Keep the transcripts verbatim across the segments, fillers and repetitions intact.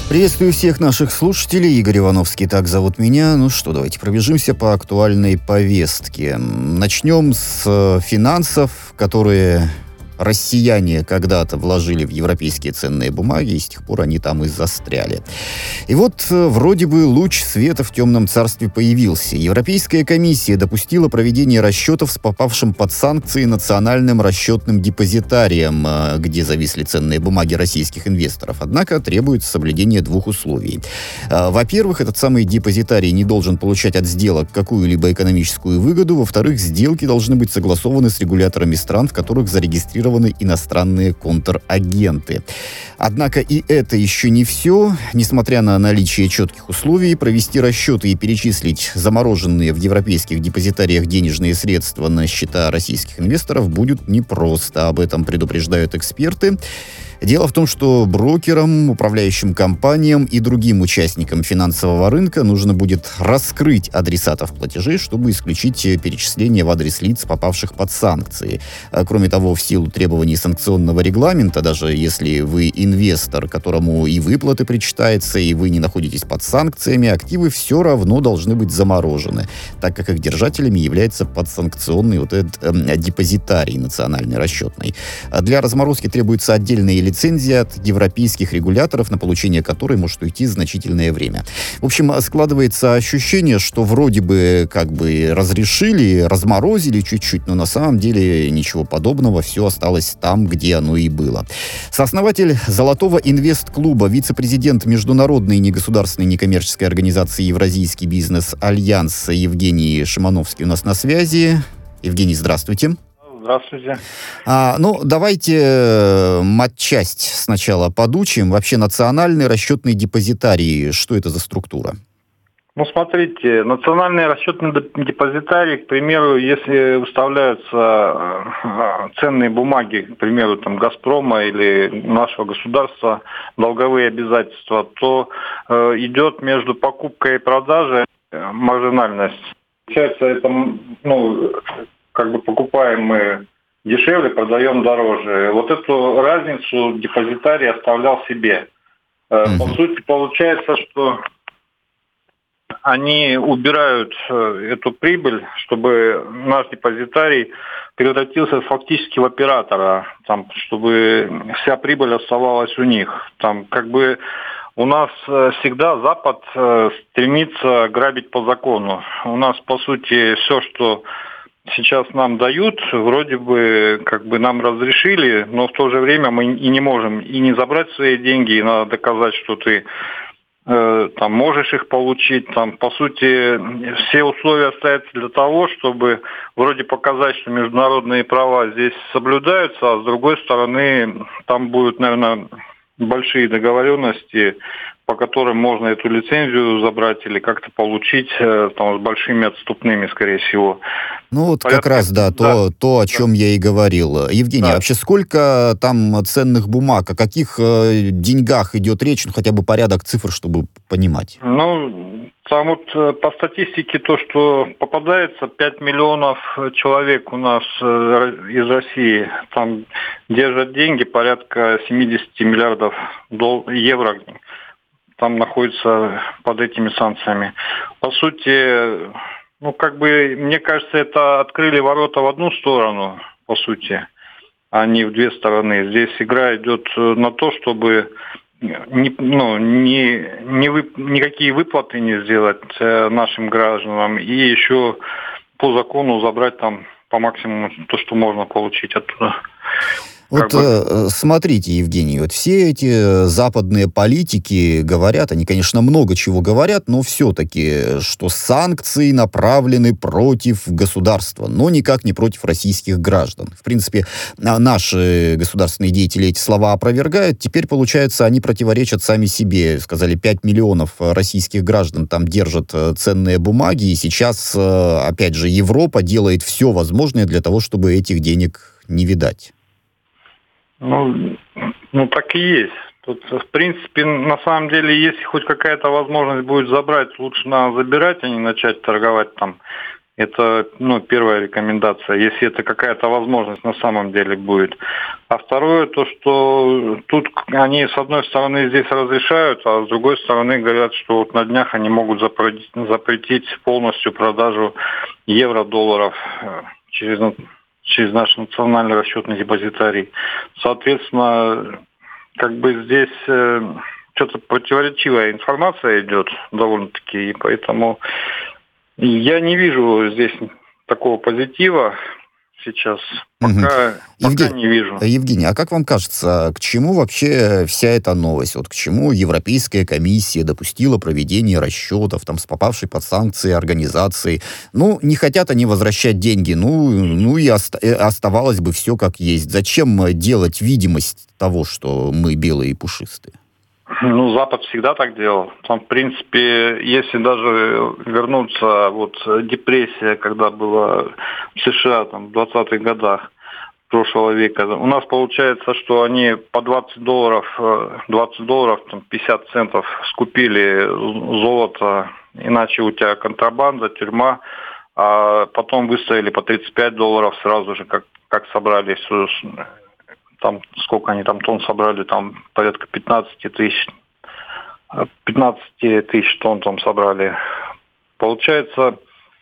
Приветствую всех наших слушателей. Игорь Ивановский, так зовут меня. Ну что, давайте пробежимся по актуальной повестке. Начнем с финансов, которые россияне когда-то вложили в европейские ценные бумаги, и с тех пор они там и застряли. И вот вроде бы луч света в темном царстве появился. Европейская комиссия допустила проведение расчетов с попавшим под санкции национальным расчетным депозитарием, где зависли ценные бумаги российских инвесторов. Однако требуется соблюдение двух условий. Во-первых, этот самый депозитарий не должен получать от сделок какую-либо экономическую выгоду. Во-вторых, сделки должны быть согласованы с регуляторами стран, в которых зарегистрированы иностранные контрагенты. Однако и это еще не все. Несмотря на наличие четких условий, провести расчеты и перечислить замороженные в европейских депозитариях денежные средства на счета российских инвесторов будет непросто. Об этом предупреждают эксперты. Дело в том, что брокерам, управляющим компаниям и другим участникам финансового рынка нужно будет раскрыть адресатов платежей, чтобы исключить перечисления в адрес лиц, попавших под санкции. Кроме того, в силу требований санкционного регламента, даже если вы инвестор, которому и выплаты причитаются, и вы не находитесь под санкциями, активы все равно должны быть заморожены, так как их держателями является подсанкционный вот этот э, депозитарий национальный расчетный. Для разморозки требуется отдельная лицензия от европейских регуляторов, на получение которой может уйти значительное время. В общем, складывается ощущение, что вроде бы как бы разрешили, разморозили чуть-чуть, но на самом деле ничего подобного, все осталось там, где оно и было. Сооснователь Золотого инвест-клуба, вице-президент Международной негосударственной некоммерческой организации Евразийский бизнес-альянс Евгений Шимановский у нас на связи. Евгений, здравствуйте. Здравствуйте. А, ну, давайте э, матчасть сначала подучим. Вообще национальный расчетный депозитарий, что это за структура? Ну, смотрите, национальный расчетный депозитарий, к примеру, если выставляются ценные бумаги, к примеру, там, «Газпрома» или нашего государства, долговые обязательства, то э, идет между покупкой и продажей маржинальность. Получается, это, ну, как бы покупаем мы дешевле, продаем дороже. Вот эту разницу депозитарий оставлял себе. Mm-hmm. По сути, получается, что они убирают эту прибыль, чтобы наш депозитарий превратился фактически в оператора, там, чтобы вся прибыль оставалась у них. Там, как бы у нас всегда Запад стремится грабить по закону. У нас, по сути, все, что сейчас нам дают, вроде бы как бы нам разрешили, но в то же время мы и не можем и не забрать свои деньги, и надо доказать, что ты э, там можешь их получить. Там, по сути, все условия ставятся для того, чтобы вроде показать, что международные права здесь соблюдаются, а с другой стороны там будут, наверное, большие договоренности, по которым можно эту лицензию забрать или как-то получить там, с большими отступными, скорее всего. Ну вот Порядка... как раз, да, то, да. то, о чем да. я и говорил. Евгений, да. вообще сколько там ценных бумаг, о каких э, деньгах идет речь, ну хотя бы порядок цифр, чтобы понимать? Ну, там вот по статистике то, что попадается пять миллионов человек у нас э, из России, там держат деньги порядка семьдесят миллиардов дол- евро. Там находится под этими санкциями. По сути, ну, как бы, мне кажется, это открыли ворота в одну сторону, по сути, а не в две стороны. Здесь игра идет на то, чтобы не, ну, не, не вы, никакие выплаты не сделать нашим гражданам и еще по закону забрать там по максимуму то, что можно получить оттуда. Вот бы... смотрите, Евгений, вот все эти западные политики говорят, они, конечно, много чего говорят, но все-таки, что санкции направлены против государства, но никак не против российских граждан. В принципе, наши государственные деятели эти слова опровергают. Теперь, получается, они противоречат сами себе. Сказали, пять миллионов российских граждан там держат ценные бумаги, и сейчас, опять же, Европа делает все возможное для того, чтобы этих денег не видать. Ну, ну, так и есть. Тут, в принципе, на самом деле, если хоть какая-то возможность будет забрать, лучше надо забирать, а не начать торговать там Это, ну, первая рекомендация, если это какая-то возможность на самом деле будет. А второе, то, что тут они с одной стороны здесь разрешают, а с другой стороны говорят, что вот на днях они могут запретить, запретить полностью продажу евро-долларов через, через наш национальный расчетный депозитарий. Соответственно, как бы здесь э, что-то противоречивая информация идет довольно-таки, и поэтому я не вижу здесь такого позитива сейчас. Пока, угу. пока Евгений, не вижу. Евгений, а как вам кажется, к чему вообще вся эта новость? Вот к чему Европейская комиссия допустила проведение расчетов там, с попавшей под санкции организацией? Ну, не хотят они возвращать деньги, ну, ну и оста- оставалось бы все как есть. Зачем делать видимость того, что мы белые и пушистые? Ну, Запад всегда так делал. Там, в принципе, если даже вернуться, вот депрессия, когда была в США там, в двадцатых годах прошлого века, у нас получается, что они по двадцать долларов, двадцать долларов, там, пятьдесят центов скупили золото, иначе у тебя контрабанда, тюрьма, а потом выставили по тридцать пять долларов сразу же, как, как собрали всю... Там, сколько они там тонн собрали, там порядка пятнадцать тысяч, пятнадцать тысяч тонн там собрали. Получается,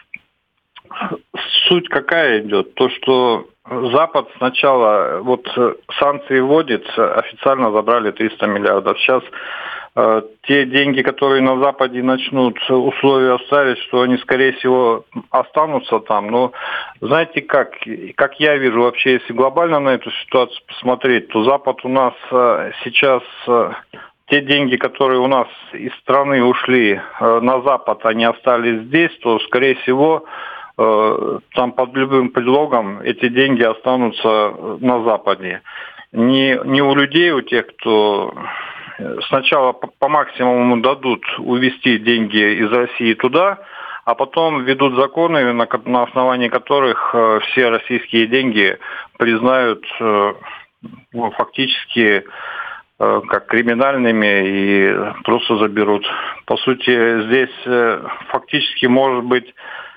суть какая идет? То, что Запад сначала, вот санкции вводит, официально забрали триста миллиардов. Сейчас э, те деньги, которые на Западе начнут условия ставить, что они, скорее всего, останутся там. Но знаете как, как я вижу вообще, если глобально на эту ситуацию посмотреть, то Запад у нас э, сейчас... Э, те деньги, которые у нас из страны ушли э, на Запад, они остались здесь, то, скорее всего, э, там под любым предлогом эти деньги останутся на Западе. Не, не у людей, у тех, кто сначала по, по максимуму дадут увезти деньги из России туда, а потом введут законы, на, на основании которых э, все российские деньги признают э, ну, фактически как криминальными и просто заберут. По сути, здесь фактически, может быть,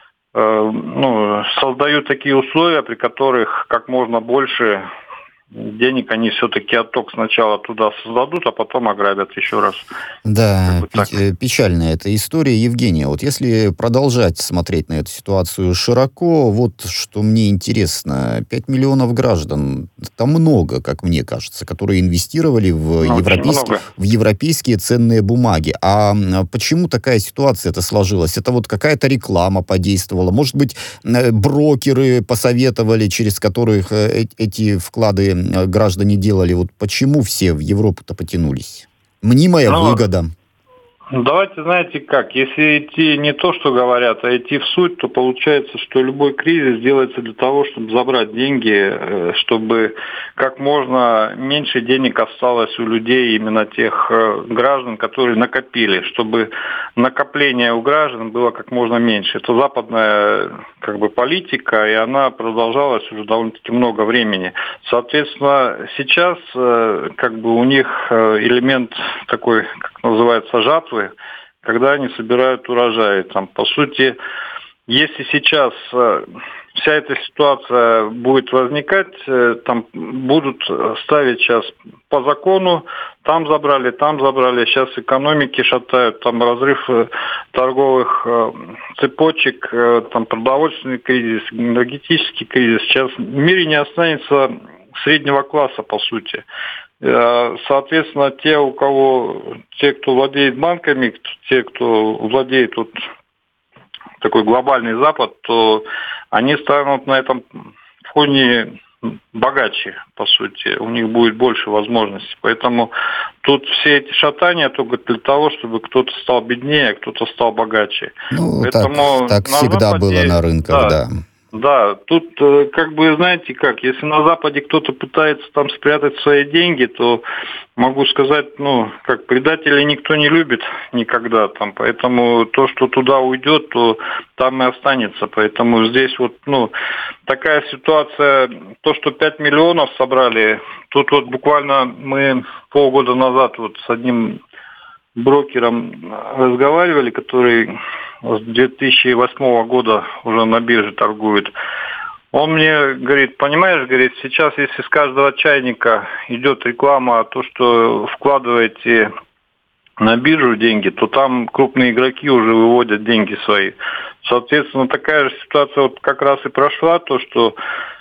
ну, создают такие условия, при которых как можно больше денег они все-таки отток сначала туда создадут, а потом ограбят еще раз. Да, пи- печальная эта история. Евгения, вот если продолжать смотреть на эту ситуацию широко, вот что мне интересно, пять миллионов граждан, это много, как мне кажется, которые инвестировали в, ну, европейские, в европейские ценные бумаги. А почему такая ситуация-то сложилась? Это вот какая-то реклама подействовала? Может быть, брокеры посоветовали, через которых эти вклады граждане делали? Вот почему все в Европу-то потянулись? Мнимая Но, выгода. Давайте, знаете как, если идти не то, что говорят, а идти в суть, то получается, что любой кризис делается для того, чтобы забрать деньги, чтобы как можно меньше денег осталось у людей, именно тех граждан, которые накопили, чтобы накопление у граждан было как можно меньше. Это западная как бы политика, и она продолжалась уже довольно-таки много времени. Соответственно, сейчас как бы у них элемент такой, как называется, жатвы, когда они собирают урожай. Там, по сути, если сейчас вся эта ситуация будет возникать, там будут ставить сейчас по закону, там забрали, там забрали, сейчас экономики шатают, там разрыв торговых цепочек, там продовольственный кризис, энергетический кризис. Сейчас в мире не останется среднего класса, по сути. Соответственно, те, у кого, те, кто владеет банками, те, кто владеет вот такой глобальный Запад, то они станут на этом фоне богаче, по сути. У них будет больше возможностей. Поэтому тут все эти шатания только для того, чтобы кто-то стал беднее, а кто-то стал богаче. Ну, Поэтому так, так всегда Западе, было на рынках, да. да. Да, тут как бы, знаете как, если на Западе кто-то пытается там спрятать свои деньги, то могу сказать, ну, как предателей никто не любит никогда там, поэтому то, что туда уйдет, то там и останется, поэтому здесь вот, ну, такая ситуация, то, что пять миллионов собрали, тут вот буквально мы полгода назад вот с одним брокером разговаривали, который с две тысячи восьмого года уже на бирже торгует. Он мне говорит, понимаешь, говорит, сейчас если с каждого чайника идет реклама, то, что вкладываете на биржу деньги, то там крупные игроки уже выводят деньги свои. Соответственно, такая же ситуация вот как раз и прошла, то, что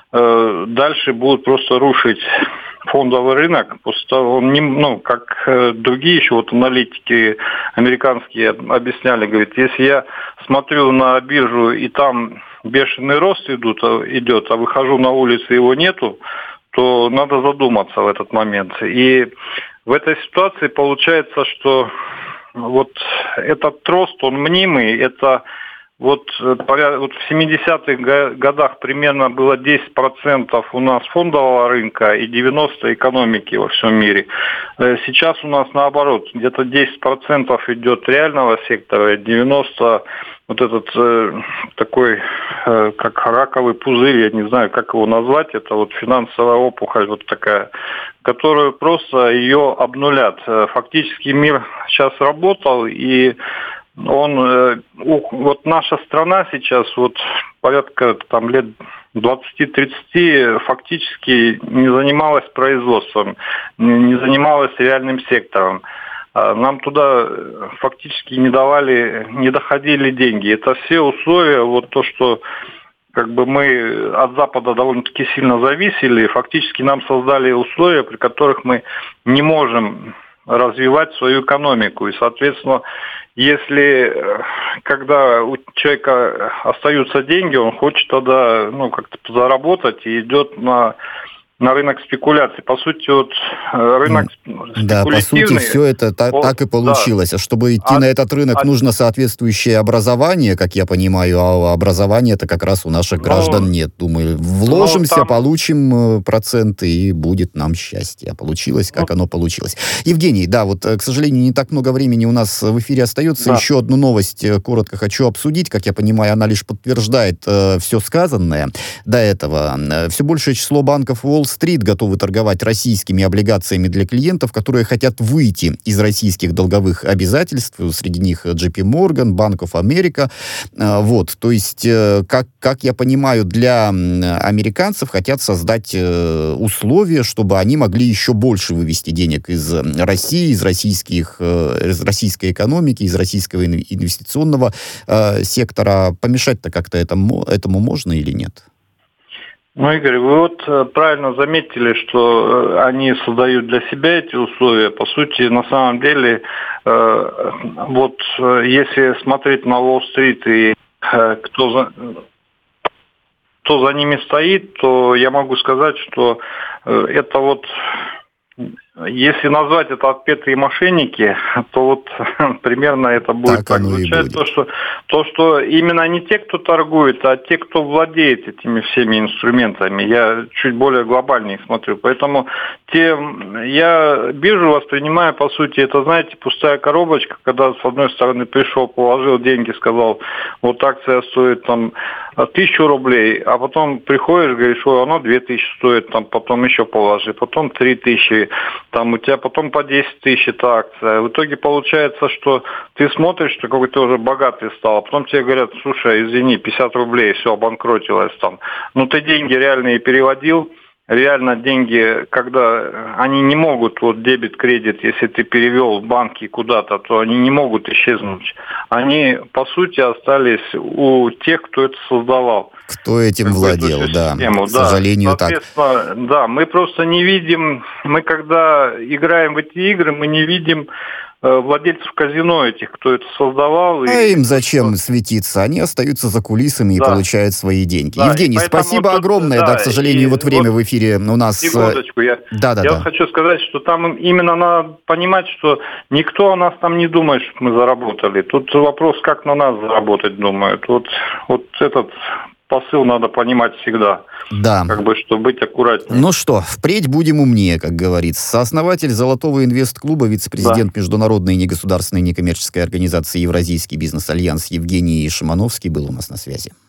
э, дальше будут просто рушить фондовый рынок. После того, он не, ну, как э, другие еще вот аналитики американские объясняли, говорит, если я смотрю на биржу и там бешеный рост идут, идет, а выхожу на улицу, его нету, то надо задуматься в этот момент. И в этой ситуации получается, что вот этот рост, он мнимый, это вот, вот в семидесятых годах примерно было десять процентов у нас фондового рынка и девяносто процентов экономики во всем мире. Сейчас у нас наоборот, где-то десять процентов идет реального сектора, девяносто процентов вот этот э, такой, э, как раковый пузырь, я не знаю, как его назвать, это вот финансовая опухоль вот такая, которую просто ее обнулят. Фактически мир сейчас работал, и он, э, вот наша страна сейчас вот порядка там лет двадцать-тридцать фактически не занималась производством, не занималась реальным сектором. Нам туда фактически не давали, не доходили деньги. Это все условия, вот то, что как бы мы от Запада довольно-таки сильно зависели, фактически нам создали условия, при которых мы не можем развивать свою экономику. И, соответственно, если когда у человека остаются деньги, он хочет тогда ну, как-то заработать и идет на... на рынок спекуляций. По сути, вот рынок спекулятивный... Да, по сути, все это та, вот, так и получилось. Да. А чтобы идти а, на этот рынок, а, нужно соответствующее образование, как я понимаю, а образования-то как раз у наших граждан ну, нет. Думаю, вложимся, ну, там... получим проценты, и будет нам счастье. А получилось, как ну, оно получилось. Евгений, да, вот, к сожалению, не так много времени у нас в эфире остается. Да. Еще одну новость коротко хочу обсудить. Как я понимаю, она лишь подтверждает э, все сказанное до этого. Все большее число банков Уолл-стрит готовы торговать российскими облигациями для клиентов, которые хотят выйти из российских долговых обязательств. Среди них джей пи Morgan, Bank of America. Вот, то есть, как, как я понимаю, для американцев хотят создать условия, чтобы они могли еще больше вывести денег из России, из, российских, из российской экономики, из российского инвестиционного сектора. Помешать-то как-то этому, этому можно или нет? Ну, Игорь, вы вот правильно заметили, что они создают для себя эти условия. По сути, на самом деле, вот если смотреть на Уолл-стрит и кто за, кто за ними стоит, то я могу сказать, что это вот... Если назвать это отпетые мошенники, то вот примерно это будет так. Так звучать, то что, то, что именно не те, кто торгует, а те, кто владеет этими всеми инструментами. Я чуть более глобальнее смотрю. Поэтому те, я биржу воспринимаю, по сути, это, знаете, пустая коробочка, когда с одной стороны пришел, положил деньги, сказал, вот акция стоит там тысячу рублей, а потом приходишь, говоришь, ой, она две тысячи стоит, там потом еще положи, потом три тысячи. Там у тебя потом по десять тысяч эта акция. В итоге получается, что ты смотришь, что какой ты уже богатый стал, а потом тебе говорят, слушай, извини, пятьдесят рублей, все, обанкротилось там. Ну ты деньги реальные переводил, реально деньги, когда они не могут, вот дебет, кредит, если ты перевел в банки куда-то, то они не могут исчезнуть. Они, по сути, остались у тех, кто это создавал. Кто этим владел, да. К сожалению, да. Соответственно, так. Да, мы просто не видим, мы когда играем в эти игры, мы не видим владельцев казино этих, кто это создавал. А и... им зачем светиться? Они остаются за кулисами да. и получают свои деньги. Да. Евгений, спасибо вот огромное. Тут, да, да, к сожалению, и, вот время вот, в эфире у нас... Секундочку, я, да, да, я да. вот хочу сказать, что там именно надо понимать, что никто о нас там не думает, что мы заработали. Тут вопрос, как на нас заработать думают. Вот, вот этот... посыл надо понимать всегда. Да. Как бы, чтобы быть аккуратнее. Ну что, впредь будем умнее, как говорится. Сооснователь Золотого инвест-клуба, вице-президент да. Международной негосударственной некоммерческой организации Евразийский бизнес-альянс Евгений Шимановский был у нас на связи.